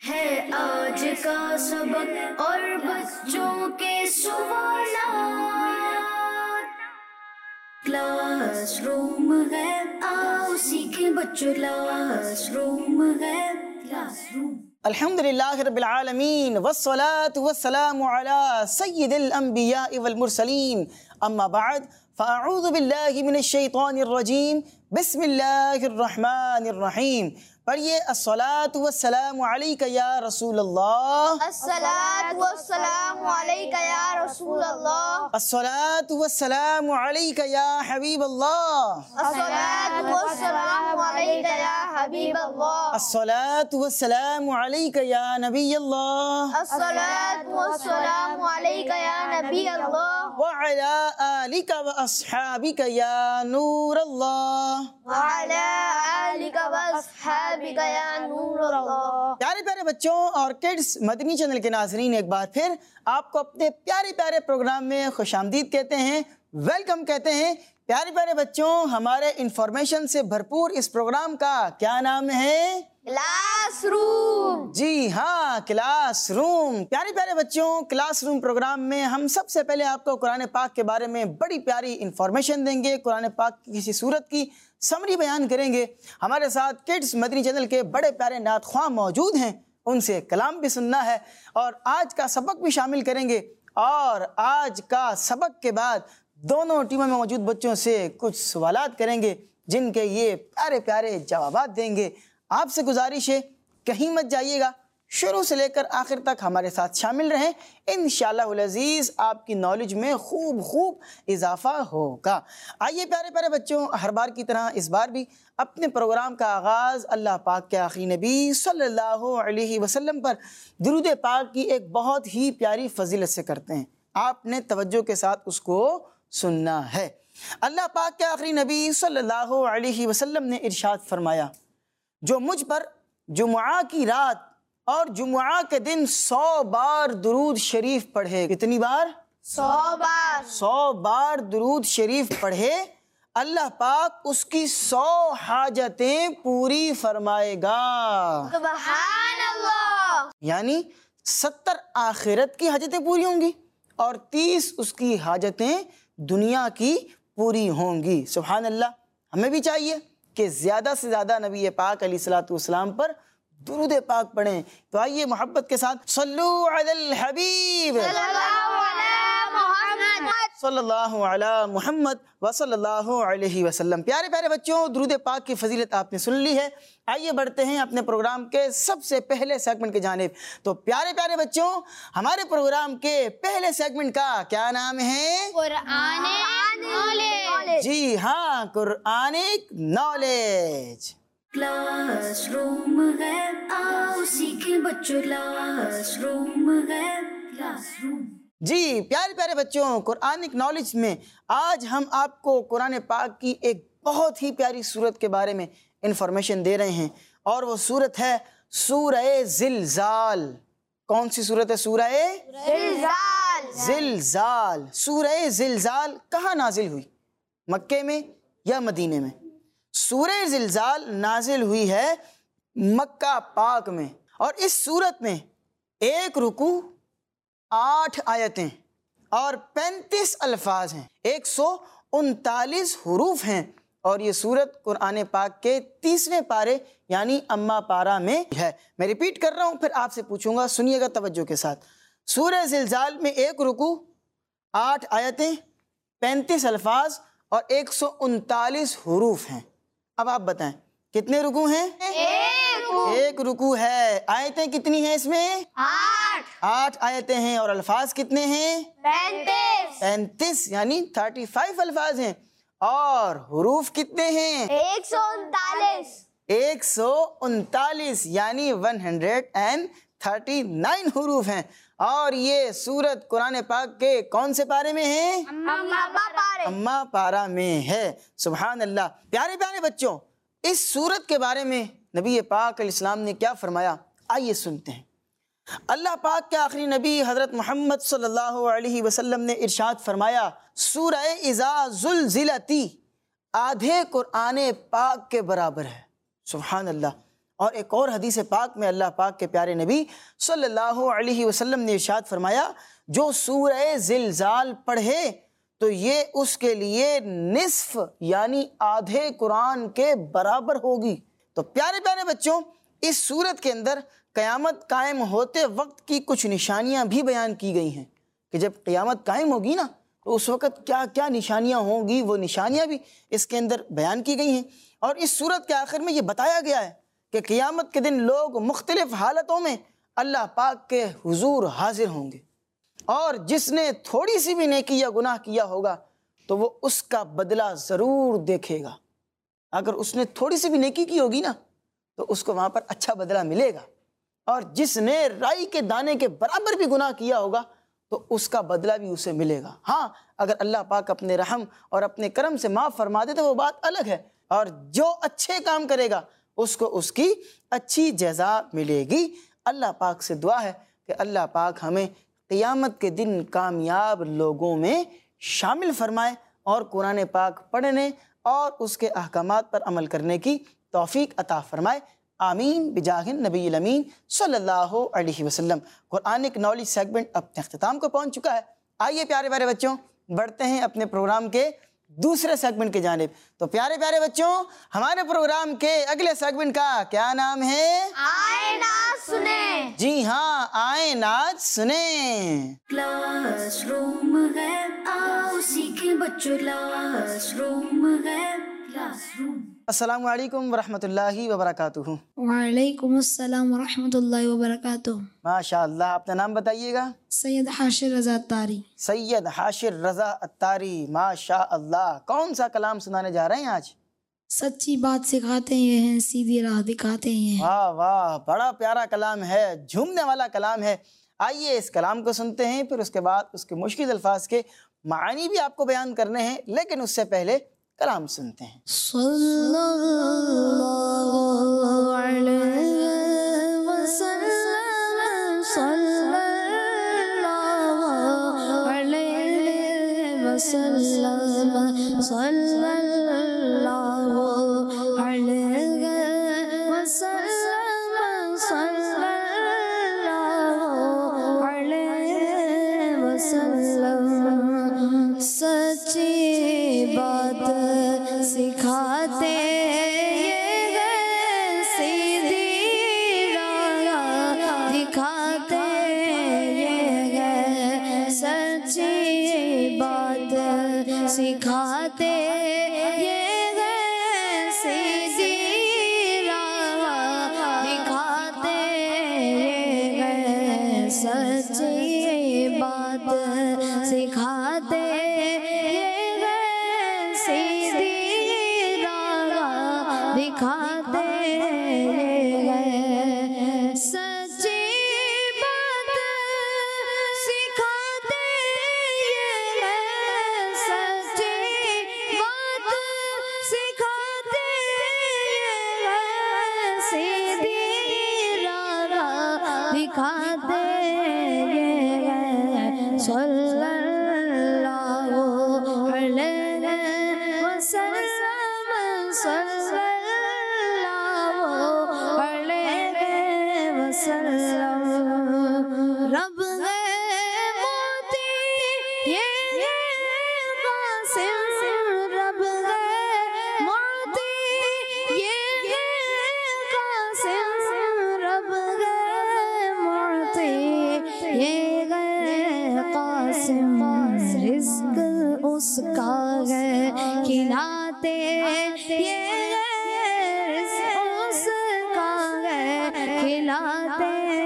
ہے آج کا سبق اور بچوں کے سوالات، کلاس روم ہے، آؤ سیکھیں بچوں، کلاس روم ہے، کلاس روم۔ الحمدللہ رب العالمین والصلاة والسلام علی سید الانبیاء والمرسلین، اما بعد فاعوذ باللہ من الشیطان الرجیم، بسم اللہ الرحمن الرحیم۔ پڑھیے الصلاۃ والسلام علیک یا رسول اللہ، الصلاۃ والسلام علیک یا رسول اللہ، الصلاۃ والسلام علیک یا حبیب اللہ، الصلاۃ والسلام علیک یا حبیب اللہ، الصلاۃ والسلام علیک یا نبی اللہ، الصلاۃ والسلام علیک یا نبی اللہ، وعلی آلک واصحابک یا نور اللہ۔ وعلی آلک واصحابک یا نور اللہ۔ پیارے پیارے بچوں اور کڈز مدنی چینل کے ناظرین، ایک بار پھر آپ کو اپنے پیارے پیارے پروگرام میں خوش آمدید کہتے ہیں، ویلکم کہتے ہیں۔ پیارے پیارے بچوں، ہمارے انفارمیشن سے بھرپور اس پروگرام کا کیا نام ہے؟ Class room. جی ہاں، کلاس روم۔ پیارے پیارے بچوں، کلاس روم پروگرام میں ہم سب سے پہلے آپ کو قرآن پاک کے بارے میں بڑی پیاری انفارمیشن دیں گے، قرآن پاک کی کسی سورت کی سمری بیان کریں گے۔ ہمارے ساتھ کڈز مدنی چینل کے بڑے پیارے نعت خواں موجود ہیں، ان سے کلام بھی سننا ہے اور آج کا سبق بھی شامل کریں گے، اور آج کا سبق کے بعد دونوں ٹیموں میں موجود بچوں سے کچھ سوالات کریں گے جن کے یہ پیارے پیارے جوابات دیں گے۔ آپ سے گزارش ہے کہیں مت جائیے گا، شروع سے لے کر آخر تک ہمارے ساتھ شامل رہیں، انشاءاللہ العزیز آپ کی نالج میں خوب اضافہ ہوگا۔ آئیے پیارے پیارے بچوں، ہر بار کی طرح اس بار بھی اپنے پروگرام کا آغاز اللہ پاک کے آخری نبی صلی اللہ علیہ وسلم پر درود پاک کی ایک بہت ہی پیاری فضیلت سے کرتے ہیں۔ آپ نے توجہ کے ساتھ اس کو سننا ہے۔ اللہ پاک کے آخری نبی صلی اللہ علیہ وسلم نے ارشاد فرمایا، جو مجھ پر جمعہ کی رات اور جمعہ کے دن 100 بار درود شریف پڑھے، کتنی بار؟ 100 بار۔ 100 بار درود شریف پڑھے، اللہ پاک اس کی 100 حاجتیں پوری فرمائے گا۔ سبحان اللہ۔ یعنی 70 آخرت کی حاجتیں پوری ہوں گی اور 30 اس کی حاجتیں دنیا کی پوری ہوں گی۔ سبحان اللہ۔ ہمیں بھی چاہیے کہ زیادہ سے زیادہ نبی پاک علیہ الصلوۃ والسلام پر درود پاک پڑھیں۔ تو آئیے محبت کے ساتھ صلو علی الحبیب صلی اللہ علی محمد، صلی اللہ علی محمد وصلی اللہ علیہ وسلم۔ پیارے پیارے بچوں، درود پاک کی فضیلت آپ نے سن لی ہے، آئیے بڑھتے ہیں اپنے پروگرام کے سب سے پہلے سیگمنٹ کی جانب۔ تو پیارے پیارے بچوں، ہمارے پروگرام کے پہلے سیگمنٹ کا کیا نام ہے؟ قرآن نالج۔ جی ہاں، قرآنک نالج۔ کلاس روم ہے، آؤ سیکھیں بچوں، کلاس روم ہے، کلاس روم۔ جی پیارے پیارے بچوں، قرآنک نالج میں آج ہم آپ کو قرآن پاک کی ایک بہت ہی پیاری سورت کے بارے میں انفارمیشن دے رہے ہیں، اور وہ سورت ہے سورہ زلزال۔ کون سی سورت ہے؟ سورہ زلزال۔ زلزال۔ سورہ زلزال کہاں نازل ہوئی؟ مکے میں یا مدینے میں؟ سورہ زلزال نازل ہوئی ہے مکہ پاک میں، اور اس سورت میں 1 رکوع، 8 آیتیں اور 35 الفاظ ہیں، 139 حروف ہیں، اور یہ سورت قرآن پاک کے 30ویں پارے یعنی اما پارہ میں ہے۔ میں ریپیٹ کر رہا ہوں، پھر آپ سے پوچھوں گا، سنیے گا توجہ کے ساتھ۔ سورہ زلزال میں 1 رکوع، 8 آیتیں، 35 الفاظ اور 139 حروف ہیں۔ اب آپ بتائیں کتنے رکوع ہیں؟ 1 رکوع ہے۔ آیتیں کتنی ہیں اس میں؟ 8 آیتیں ہیں، اور الفاظ کتنے ہیں؟ 35 یعنی 35 الفاظ ہیں، اور حروف کتنے ہیں؟ 139 یعنی 139 حروف ہیں، اور یہ سورت قرآن پاک کے کون سے پارے میں ہے؟ اما پارہ میں ہے۔ سبحان اللہ۔ پیارے پیارے بچوں، اس سورت کے بارے میں نبی پاک علیہ السلام نے کیا فرمایا، آئیے سنتے ہیں۔ اللہ پاک کے آخری نبی حضرت محمد صلی اللہ علیہ وسلم نے ارشاد فرمایا، سورہ اذا زلزلتی آدھے قرآن پاک کے برابر ہے۔ سبحان اللہ۔ اور ایک اور حدیث پاک میں اللہ پاک کے پیارے نبی صلی اللہ علیہ وسلم نے ارشاد فرمایا جو سورہ زلزال پڑھے تو یہ اس کے لیے نصف یعنی آدھے قرآن کے برابر ہوگی۔ تو پیارے پیارے بچوں، اس سورت کے اندر قیامت قائم ہوتے وقت کی کچھ نشانیاں بھی بیان کی گئی ہیں کہ جب قیامت قائم ہوگی نا تو اس وقت کیا کیا نشانیاں ہوں گی، وہ نشانیاں بھی اس کے اندر بیان کی گئی ہیں۔ اور اس سورت کے آخر میں یہ بتایا گیا ہے کہ قیامت کے دن لوگ مختلف حالتوں میں اللہ پاک کے حضور حاضر ہوں گے، اور جس نے تھوڑی سی بھی نیکی یا گناہ کیا ہوگا تو وہ اس کا بدلہ ضرور دیکھے گا۔ اگر اس نے تھوڑی سی بھی نیکی کی ہوگی نا تو اس کو وہاں پر اچھا بدلہ ملے گا، اور جس نے رائی کے دانے کے برابر بھی گناہ کیا ہوگا تو اس کا بدلہ بھی اسے ملے گا۔ ہاں، اگر اللہ پاک اپنے رحم اور اپنے کرم سے معاف فرما دے تو وہ بات الگ ہے، اور جو اچھے کام کرے گا اس کو اس کی اچھی جزا ملے گی۔ اللہ پاک سے دعا ہے کہ اللہ پاک ہمیں قیامت کے دن کامیاب لوگوں میں شامل فرمائے اور قرآن پاک پڑھنے اور اس کے احکامات پر عمل کرنے کی توفیق عطا فرمائے، آمین بجاہ النبی الامین صلی اللہ علیہ وسلم۔ قرآنک نالج سیگمنٹ اپنے اختتام کو پہنچ چکا ہے۔ آئیے پیارے پیارے بچوں بڑھتے ہیں اپنے پروگرام کے دوسرے سیگمنٹ کی جانب۔ تو پیارے پیارے بچوں، ہمارے پروگرام کے اگلے سیگمنٹ کا کیا نام ہے؟ آئے نعت سنیں۔ جی ہاں، آئیں نعت سنیں۔ کلاس روم ہے، آؤ سیکھیں بچوں، کلاس روم ہے، کلاس روم۔ السلام علیکم ورحمۃ اللہ وبرکاتہ۔ وعلیکم السلام ورحمۃ اللہ وبرکاتہ۔ ماشاء اللہ، اپنا نام بتائیے گا؟ سید حاشر رضا اتاری۔ سید حاشر رضا اتاری، ماشاء اللہ۔ کون سا کلام سنانے جا رہے ہیں آج؟ سچی بات سکھاتے ہیں، سیدھی راہ دکھاتے ہیں۔ واہ واہ، بڑا پیارا کلام ہے، جھومنے والا کلام ہے۔ آئیے اس کلام کو سنتے ہیں، پھر اس کے بعد اس کے مشکل الفاظ کے معنی بھی آپ کو بیان کرنے ہیں، لیکن اس سے پہلے کلام سنتے ہیں۔ صلی اللہ علیہ وسلم، صلی اللہ علیہ وسلم، صلی اللہ علیہ وسلم، صلی اللہ علیہ وسلم۔ سچی بات سکھاتے یہ گئے، سیدھی راہ دکھاتے یہ گئے، سچی بات سکھاتے یہ گئے، سیدھی راہ دکھاتے یہ گئے، سچی بات سکھاتے دکھاتے گئے، سچی بات سکھاتے گئے، سچی بات سکھاتے گئے، سیدھی راہ دکھاتے گئے، صلی اللہ علیہ وسلم، صلی رب ہے موتی یہ ہے قاسم، رب ہے موتی یہ ہے قاسم، رب ہے موتی یہ ہے قاسم، رزق اس کا ہے کھلاتے یہ ہے، رزق اس کا ہے کھلاتے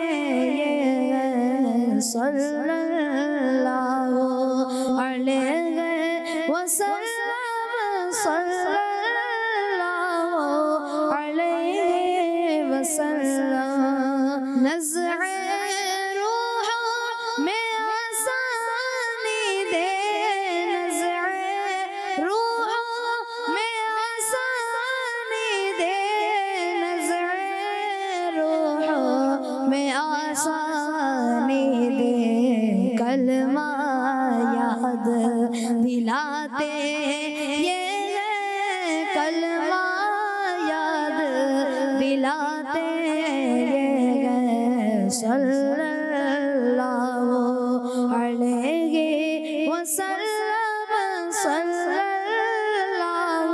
صلی اللہ علیہ وسلم، صلی اللہ علیہ وسلم۔ نزع روح میں آسانی دے، نزع روح میں آسانی دے، نزع روح میں آسانی دے، کلمہ یاد دلاتے یہ کلمہ یاد دلاتے صلی اللہ علیہ وسلم صلی اللہ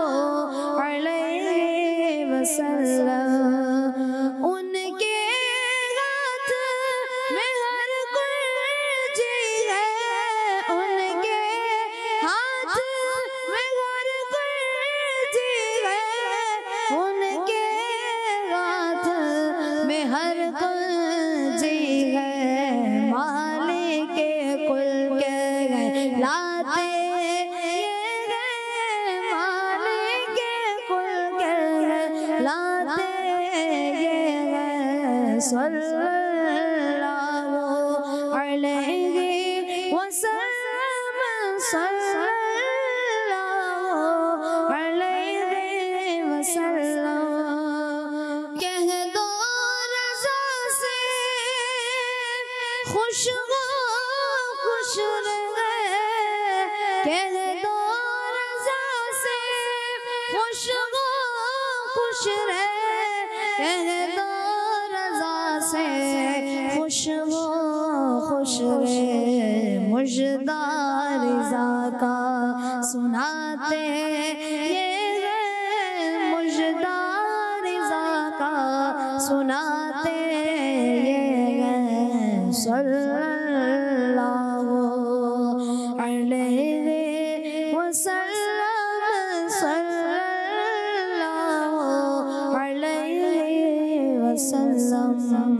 علیہ وسلم ان کے ہاتھ میں ہر کنجی ہے ان کے ہاتھ میں ہر کنجی ہے ان کے ہاتھ میں ہر کنجی ہے مالک کل کے لاتے یہ ہے مالک کل کے لاتے یہ ہے صلی اللہ علیہ وسلم صلی اللہ علیہ وسلم کہہ دو رضا سے خوش خوش رہے کہہ دو رضا سے خوش خوش رہے کہہ دو رضا سے خوش خوش رہے مجدہ رضا کا سناتے یہ ہے مجدہ رضا کا سناتے یہ ہے صلی اللہ علیہ وسلم صلی اللہ علیہ وسلم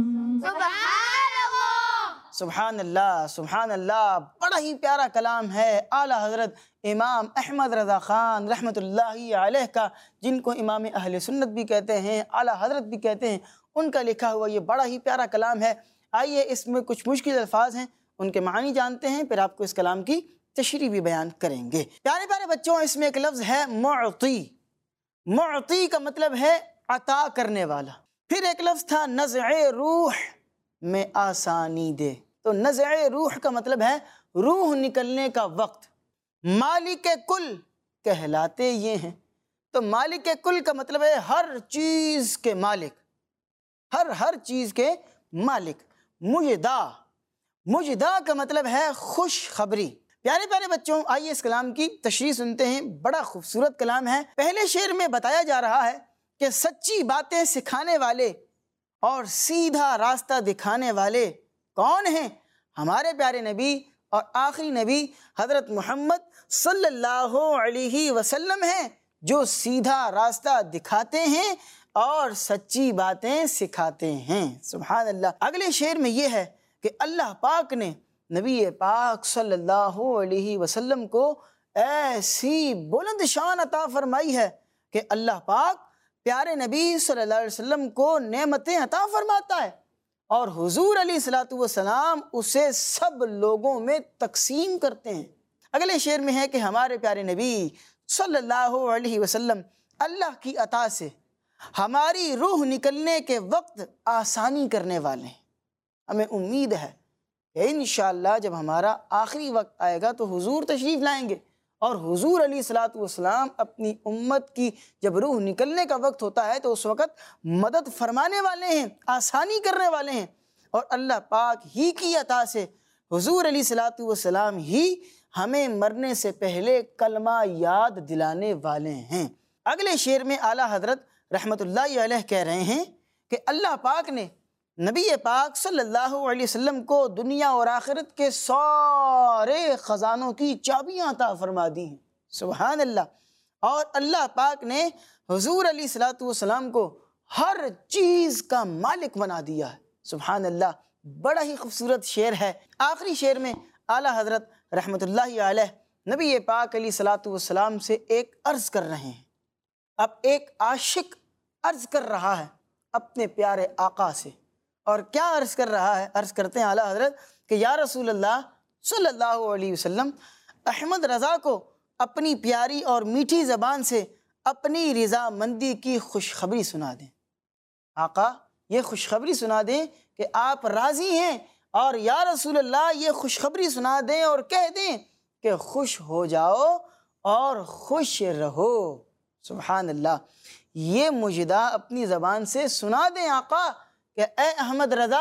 سبحان اللہ سبحان اللہ، بڑا ہی پیارا کلام ہے اعلیٰ حضرت امام احمد رضا خان رحمۃ اللہ علیہ کا، جن کو امام اہل سنت بھی کہتے ہیں، اعلیٰ حضرت بھی کہتے ہیں، ان کا لکھا ہوا یہ بڑا ہی پیارا کلام ہے۔ آئیے اس میں کچھ مشکل الفاظ ہیں، ان کے معنی جانتے ہیں، پھر آپ کو اس کلام کی تشریح بھی بیان کریں گے۔ پیارے پیارے بچوں، اس میں ایک لفظ ہے معطی۔ معطی کا مطلب ہے عطا کرنے والا۔ پھر ایک لفظ تھا نزع روح میں آسانی دے، تو نزع روح کا مطلب ہے روح نکلنے کا وقت۔ مالک کل کہلاتے یہ ہیں، تو مالک کل کا مطلب ہے ہر چیز کے مالک، ہر چیز کے مالک۔ مجدہ، مجدہ کا مطلب ہے خوشخبری۔ پیارے پیارے بچوں، آئیے اس کلام کی تشریح سنتے ہیں، بڑا خوبصورت کلام ہے۔ پہلے شعر میں بتایا جا رہا ہے کہ سچی باتیں سکھانے والے اور سیدھا راستہ دکھانے والے کون ہیں؟ ہمارے پیارے نبی اور آخری نبی حضرت محمد صلی اللہ علیہ وسلم ہیں، جو سیدھا راستہ دکھاتے ہیں اور سچی باتیں سکھاتے ہیں۔ سبحان اللہ۔ اگلے شعر میں یہ ہے کہ اللہ پاک نے نبی پاک صلی اللہ علیہ وسلم کو ایسی بلند شان عطا فرمائی ہے کہ اللہ پاک پیارے نبی صلی اللہ علیہ وسلم کو نعمتیں عطا فرماتا ہے، اور حضور علیہ السلام اسے سب لوگوں میں تقسیم کرتے ہیں۔ اگلے شعر میں ہے کہ ہمارے پیارے نبی صلی اللہ علیہ وسلم اللہ کی عطا سے ہماری روح نکلنے کے وقت آسانی کرنے والے ہیں۔ ہمیں امید ہے کہ انشاءاللہ جب ہمارا آخری وقت آئے گا تو حضور تشریف لائیں گے، اور حضور علیہ السلام اپنی امت کی جب روح نکلنے کا وقت ہوتا ہے تو اس وقت مدد فرمانے والے ہیں، آسانی کرنے والے ہیں، اور اللہ پاک ہی کی عطا سے حضور علیہ السلام ہی ہمیں مرنے سے پہلے کلمہ یاد دلانے والے ہیں۔ اگلے شعر میں اعلیٰ حضرت رحمۃ اللہ علیہ کہہ رہے ہیں کہ اللہ پاک نے نبی پاک صلی اللہ علیہ وسلم کو دنیا اور آخرت کے سارے خزانوں کی چابیاں عطا فرما دی ہیں۔ سبحان اللہ۔ اور اللہ پاک نے حضور علیہ السلام کو ہر چیز کا مالک بنا دیا ہے۔ سبحان اللہ، بڑا ہی خوبصورت شعر ہے۔ آخری شعر میں اعلیٰ حضرت رحمۃ اللہ علیہ نبی پاک علیہ السلام سے ایک عرض کر رہے ہیں۔ اب ایک عاشق عرض کر رہا ہے اپنے پیارے آقا سے، اور کیا عرض کر رہا ہے؟ عرض کرتے ہیں اعلیٰ حضرت کہ یا رسول اللہ صلی اللہ علیہ وسلم، احمد رضا کو اپنی پیاری اور میٹھی زبان سے اپنی رضامندی کی خوشخبری سنا دیں۔ آقا یہ خوشخبری سنا دیں کہ آپ راضی ہیں، اور یا رسول اللہ یہ خوشخبری سنا دیں اور کہہ دیں کہ خوش ہو جاؤ اور خوش رہو۔ سبحان اللہ، یہ مجدہ اپنی زبان سے سنا دیں آقا کہ اے احمد رضا،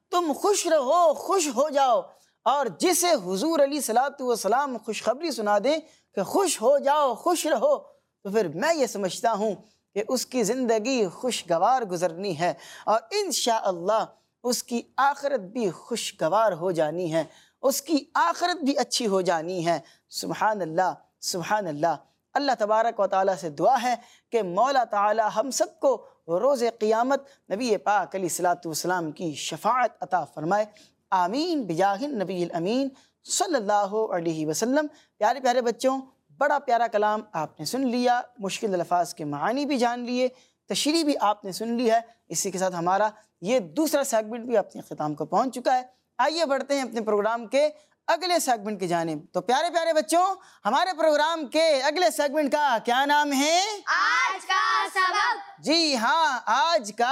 تم خوش رہو، خوش ہو جاؤ، اور جسے حضور علیہ الصلوۃ والسلام خوشخبری سنا دیں کہ خوش ہو جاؤ، خوش رہو، تو پھر میں یہ سمجھتا ہوں کہ اس کی زندگی خوشگوار گزرنی ہے، اور انشاءاللہ اس کی آخرت بھی خوشگوار ہو جانی ہے، اس کی آخرت بھی اچھی ہو جانی ہے۔ سبحان اللہ، سبحان اللہ۔ اللہ تبارک و تعالیٰ سے دعا ہے کہ مولا تعالیٰ ہم سب کو روز قیامت نبی پاک علیہ الصلوۃ والسلام کی شفاعت عطا فرمائے، آمین بجاہ النبی الامین صلی اللہ علیہ وسلم۔ پیارے پیارے بچوں، بڑا پیارا کلام آپ نے سن لیا، مشکل الفاظ کے معانی بھی جان لیے، تشریح بھی آپ نے سن لی ہے۔ اسی کے ساتھ ہمارا یہ دوسرا سیگمنٹ بھی اپنے اختتام کو پہنچ چکا ہے۔ آئیے بڑھتے ہیں اپنے پروگرام کے اگلے سیگمنٹ کی جانب۔ تو پیارے پیارے بچوں، ہمارے پروگرام کے اگلے سیگمنٹ کا کیا نام ہے؟ آج کا سبق۔ جی ہاں، آج کا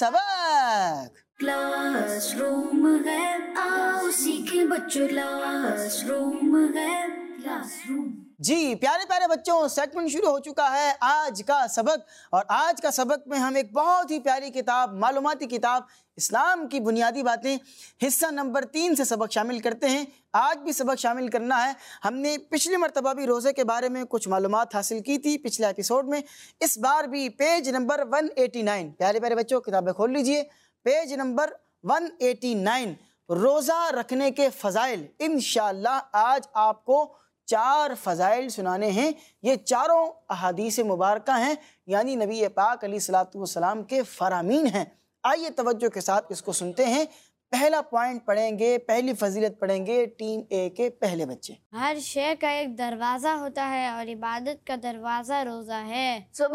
سبق۔ کلاس روم ہے، آؤ سیکھیں بچوں، کلاس روم ہے، کلاس روم۔ جی پیارے پیارے بچوں، سیگمنٹ شروع ہو چکا ہے آج کا سبق، اور آج کا سبق میں ہم ایک بہت ہی پیاری کتاب، معلوماتی کتاب اسلام کی بنیادی باتیں، حصہ نمبر 3 سے سبق شامل کرتے ہیں۔ آج بھی سبق شامل کرنا ہے۔ ہم نے پچھلی مرتبہ بھی روزے کے بارے میں کچھ معلومات حاصل کی تھی پچھلے ایپیسوڈ میں، اس بار بھی پیج نمبر 189۔ پیارے پیارے بچوں، کتابیں کھول لیجئے، پیج نمبر 189، روزہ رکھنے کے فضائل۔ انشاءاللہ آج آپ کو 4 فضائل سنانے ہیں۔ یہ چاروں احادیث مبارکہ ہیں، یعنی نبی پاک علیہ الصلوۃ والسلام کے فرامین ہیں۔ آئیے توجہ کے ساتھ اس کو سنتے ہیں۔ پہلا پوائنٹ پڑھیں گے، پہلی فضیلت پڑھیں گے ٹیم اے کے پہلے بچے۔ ہر شے کا ایک دروازہ ہوتا ہے اور عبادت کا دروازہ روزہ ہے۔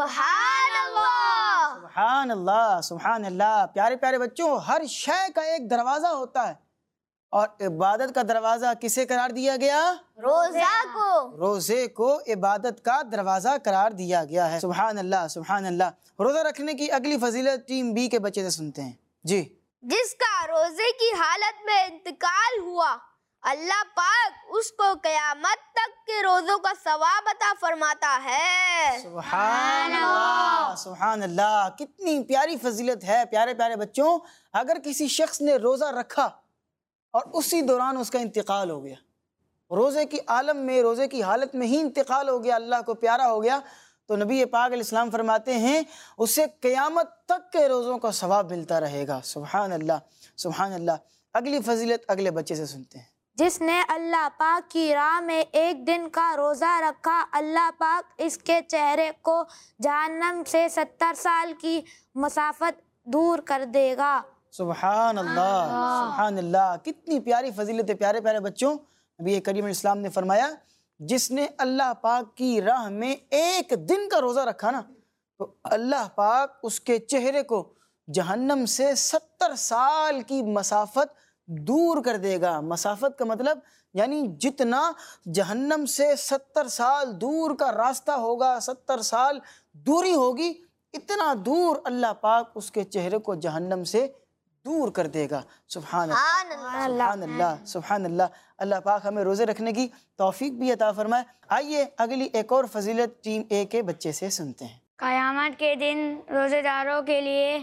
سبحان اللہ، سبحان اللہ، سبحان اللہ۔ پیارے پیارے بچوں، ہر شے کا ایک دروازہ ہوتا ہے، اور عبادت کا دروازہ کسے قرار دیا گیا؟ روزہ کو۔ روزے کو عبادت کا دروازہ قرار دیا گیا ہے۔ سبحان اللہ، سبحان اللہ۔ روزہ رکھنے کی اگلی فضیلت ٹیم بی کے بچے سے سنتے ہیں۔ جی، جس کا روزے کی حالت میں انتقال ہوا، اللہ پاک اس کو قیامت تک کے روزوں کا ثواب عطا فرماتا ہے۔ سبحان اللہ، سبحان اللہ۔ کتنی پیاری فضیلت ہے پیارے پیارے بچوں۔ اگر کسی شخص نے روزہ رکھا اور اسی دوران اس کا انتقال ہو گیا، روزے کی عالم میں، روزے کی حالت میں ہی انتقال ہو گیا، اللہ کو پیارا ہو گیا، تو نبی پاک علیہ السلام فرماتے ہیں اسے قیامت تک کے روزوں کا ثواب ملتا رہے گا۔ سبحان اللہ، سبحان اللہ۔ اگلی فضیلت اگلے بچے سے سنتے ہیں۔ جس نے اللہ پاک کی راہ میں ایک دن کا روزہ رکھا، اللہ پاک اس کے چہرے کو جہنم سے 70 سال کی مسافت دور کر دے گا۔ سبحان اللہ، سبحان اللہ۔ کتنی پیاری فضیلت ہے پیارے پیارے بچوں۔ نبی کریم علیہ السلام نے فرمایا جس نے اللہ پاک کی راہ میں ایک دن کا روزہ رکھا نا، تو اللہ پاک اس کے چہرے کو جہنم سے 70 سال کی مسافت دور کر دے گا۔ مسافت کا مطلب یعنی جتنا جہنم سے 70 سال دور کا راستہ ہوگا، 70 سال دوری ہوگی، اتنا دور اللہ پاک اس کے چہرے کو جہنم سے دور کر دے گا۔ سبحان اللہ، سبحان اللہ، سبحان اللہ۔ اللہ پاک ہمیں روزے رکھنے کی توفیق بھی عطا فرمائے۔ آئیے اگلی ایک اور فضیلت ٹیم اے کے بچے سے سنتے ہیں۔ قیامت کے دن روزے داروں کے لیے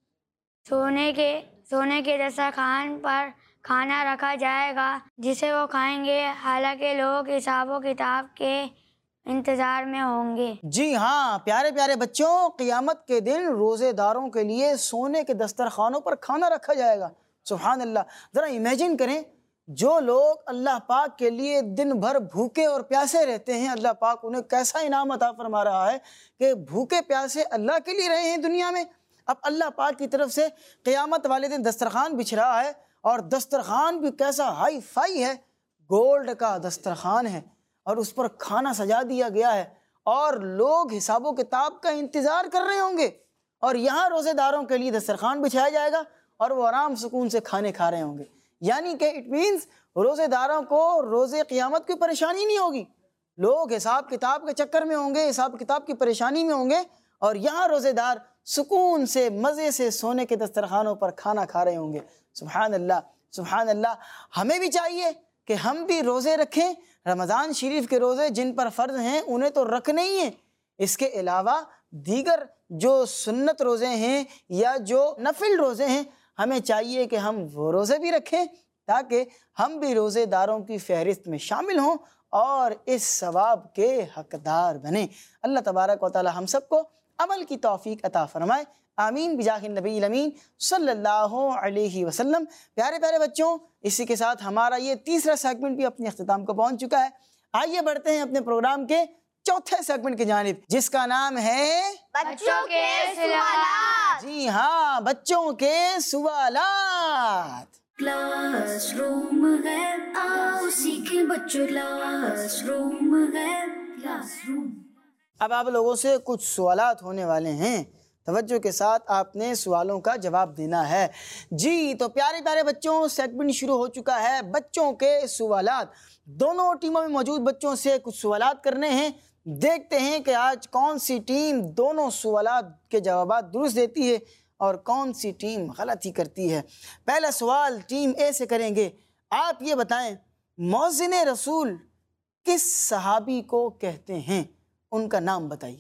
سونے کے دسترخوان پر کھانا رکھا جائے گا جسے وہ کھائیں گے، حالانکہ لوگ حساب و کتاب کے انتظار میں ہوں گے۔ جی ہاں پیارے پیارے بچوں، قیامت کے دن روزے داروں کے لیے سونے کے دسترخوانوں پر کھانا رکھا جائے گا۔ سبحان اللہ۔ ذرا امیجن کریں، جو لوگ اللہ پاک کے لیے دن بھر بھوکے اور پیاسے رہتے ہیں، اللہ پاک انہیں کیسا انعام عطا فرما رہا ہے کہ بھوکے پیاسے اللہ کے لیے رہے ہیں دنیا میں، اب اللہ پاک کی طرف سے قیامت والے دن دسترخوان بچھ رہا ہے، اور دسترخوان بھی کیسا ہائی فائی ہے، گولڈ کا دسترخوان ہے، اور اس پر کھانا سجا دیا گیا ہے، اور لوگ حساب و کتاب کا انتظار کر رہے ہوں گے، اور یہاں روزے داروں کے لیے دسترخوان بچھایا جائے گا اور وہ آرام سکون سے کھانے کھا رہے ہوں گے۔ یعنی کہ اٹ مینس روزے داروں کو روزے قیامت کی پریشانی نہیں ہوگی، لوگ حساب کتاب کے چکر میں ہوں گے، حساب کتاب کی پریشانی میں ہوں گے، اور یہاں روزے دار سکون سے مزے سے سونے کے دسترخوانوں پر کھانا کھا رہے ہوں گے۔ سبحان اللہ، سبحان اللہ۔ ہمیں بھی چاہیے کہ ہم بھی روزے رکھیں، رمضان شریف کے روزے جن پر فرض ہیں انہیں تو رکھنے ہی ہیں، اس کے علاوہ دیگر جو سنت روزے ہیں یا جو نفل روزے ہیں ہمیں چاہیے کہ ہم وہ روزے بھی رکھیں تاکہ ہم بھی روزے داروں کی فہرست میں شامل ہوں اور اس ثواب کے حقدار بنیں۔ اللہ تبارک و تعالی ہم سب کو عمل کی توفیق عطا فرمائے، آمین بجاہ النبی الامین صلی اللہ علیہ وسلم۔ پیارے پیارے بچوں، اسی کے ساتھ ہمارا یہ تیسرا سیگمنٹ بھی اپنے اختتام کو پہنچ چکا ہے۔ آئیے بڑھتے ہیں اپنے پروگرام کے چوتھے سیگمنٹ کی جانب، جس کا نام ہے بچوں کے سوالات۔ جی ہاں، بچوں کے سوالات۔ کلاس روم ہے، آؤ سیکھیں بچوں، کلاس روم ہے، کلاس روم۔ اب آپ لوگوں سے کچھ سوالات ہونے والے ہیں، توجہ کے ساتھ آپ نے سوالوں کا جواب دینا ہے۔ جی تو پیارے پیارے بچوں، سیگمنٹ شروع ہو چکا ہے بچوں کے سوالات۔ دونوں ٹیموں میں موجود بچوں سے کچھ سوالات کرنے ہیں، دیکھتے ہیں کہ آج کون سی ٹیم دونوں سوالات کے جوابات درست دیتی ہے اور کون سی ٹیم غلط ہی کرتی ہے۔ پہلا سوال ٹیم اے سے کریں گے۔ آپ یہ بتائیں، مؤذن رسول کس صحابی کو کہتے ہیں؟ ان کا نام بتائیے۔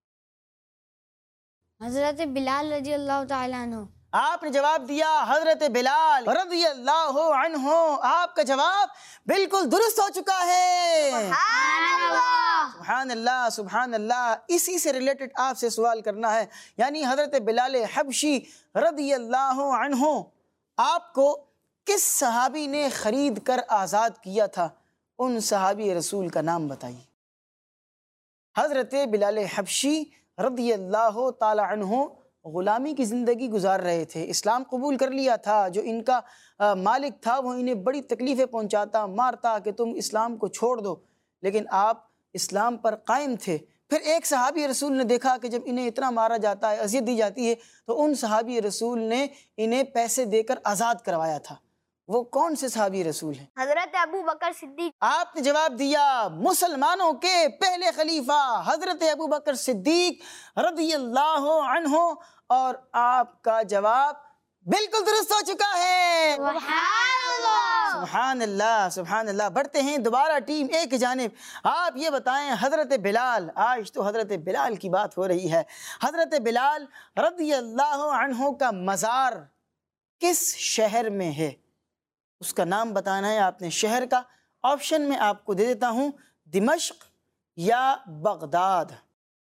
حضرت بلال رضی اللہ تعالیٰ عنہ۔ آپ نے جواب دیا حضرت بلال رضی اللہ عنہ۔ آپ کا جواب بالکل درست ہو چکا ہے۔ سبحان اللہ، سبحان اللہ۔ اسی سے ریلیٹڈ آپ سے سوال کرنا ہے، یعنی حضرت بلال حبشی رضی اللہ عنہ آپ کو کس صحابی نے خرید کر آزاد کیا تھا؟ ان صحابی رسول کا نام بتائیے۔ حضرت بلال حبشی رضی اللہ تعالی عنہ غلامی کی زندگی گزار رہے تھے، اسلام قبول کر لیا تھا۔ جو ان کا مالک تھا وہ انہیں بڑی تکلیفیں پہنچاتا، مارتا کہ تم اسلام کو چھوڑ دو، لیکن آپ اسلام پر قائم تھے۔ پھر ایک صحابی رسول نے دیکھا کہ جب انہیں اتنا مارا جاتا ہے، اذیت دی جاتی ہے، تو ان صحابی رسول نے انہیں پیسے دے کر آزاد کروایا تھا۔ وہ کون سے صحابی رسول ہیں؟ حضرت ابو بکر صدیق۔ آپ نے جواب دیا مسلمانوں کے پہلے خلیفہ حضرت ابو بکر صدیق رضی اللہ عنہ، اور آپ کا جواب بالکل درست ہو چکا ہے۔ سبحان اللہ۔ سبحان اللہ، سبحان اللہ۔ بڑھتے ہیں دوبارہ ٹیم اے کی جانب۔ آپ یہ بتائیں حضرت بلال، آج تو حضرت بلال کی بات ہو رہی ہے، حضرت بلال رضی اللہ عنہ کا مزار کس شہر میں ہے؟ اس کا نام بتانا ہے آپ نے، شہر کا۔ آپشن میں آپ کو دے دیتا ہوں، دمشق یا بغداد۔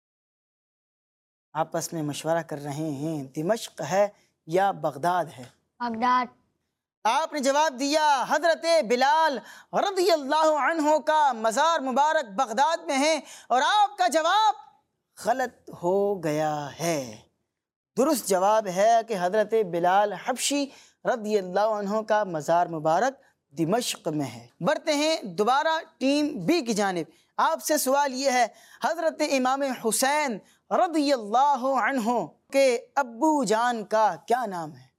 آپس میں مشورہ کر رہے ہیں، دمشق ہے یا بغداد ہے؟ بغداد۔ آپ نے جواب دیا حضرت بلال رضی اللہ عنہ کا مزار مبارک بغداد میں ہے، اور آپ کا جواب غلط ہو گیا ہے۔ درست جواب ہے کہ حضرت بلال حبشی رضی اللہ عنہ کا مزار مبارک دمشق میں ہے۔ بڑھتے ہیں دوبارہ ٹیم بی کی جانب۔ آپ سے سوال یہ ہے، حضرت امام حسین رضی اللہ عنہ کے ابو جان کا کیا نام ہے؟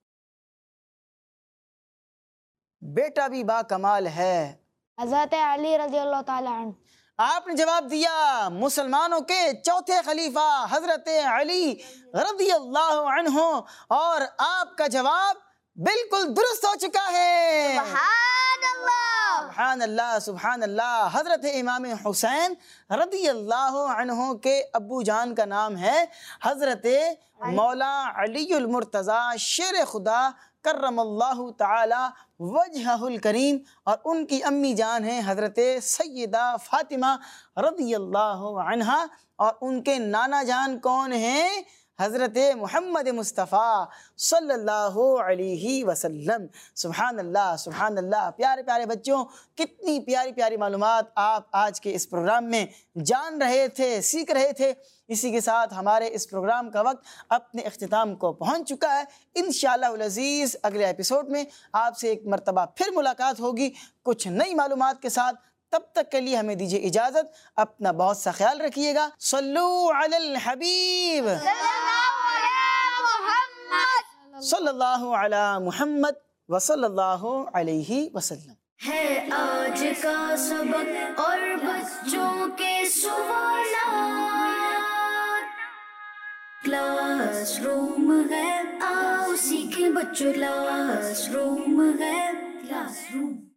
بیٹا بھی با کمال ہے۔ حضرت علی رضی اللہ تعالیٰ عنہ۔ آپ نے جواب دیا مسلمانوں کے چوتھے خلیفہ حضرت علی رضی اللہ عنہ، اور آپ کا جواب بالکل درست ہو چکا ہے۔ سبحان اللہ۔ سبحان اللہ، سبحان اللہ۔ حضرت امام حسین رضی اللہ عنہ کے ابو جان کا نام ہے حضرت مولا علی المرتضی شیر خدا کرم اللہ تعالی وجہہ الکریم، اور ان کی امی جان ہیں حضرت سیدہ فاطمہ رضی اللہ عنہا، اور ان کے نانا جان کون ہیں؟ حضرت محمد مصطفیٰ صلی اللہ علیہ وسلم۔ سبحان اللہ، سبحان اللہ۔ پیارے پیارے بچوں، کتنی پیاری پیاری معلومات آپ آج کے اس پروگرام میں جان رہے تھے، سیکھ رہے تھے۔ اسی کے ساتھ ہمارے اس پروگرام کا وقت اپنے اختتام کو پہنچ چکا ہے۔ انشاءاللہ العزیز اگلے ایپیسوڈ میں آپ سے ایک مرتبہ پھر ملاقات ہوگی کچھ نئی معلومات کے ساتھ۔ تب تک کے لیے ہمیں دیجیے اجازت، اپنا بہت سا خیال رکھیے گا۔ صلو علی الحبیب صلی اللہ علی محمد وصلی اللہ علیہ وسلم۔ ہے آج کا سبق اور بچوں کے سوالات، کلاس روم ہے، آؤ سیکھیں بچوں، کلاس روم ہے، کلاس روم۔